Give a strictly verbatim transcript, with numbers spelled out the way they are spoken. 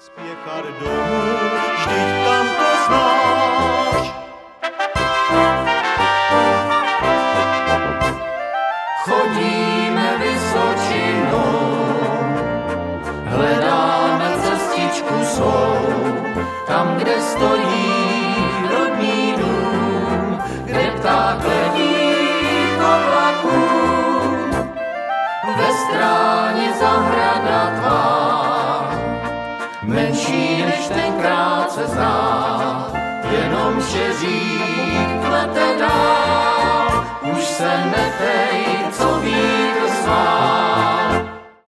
Spěchat domů, vždyť tam to znáš. Chodíme Vysočinou, hledáme cestičku svou, tam, kde stojí rodný dům, kde pták letí do vlaku. Ve stráni zahrada tvá, menší než tenkrát se zná, jenom šeřík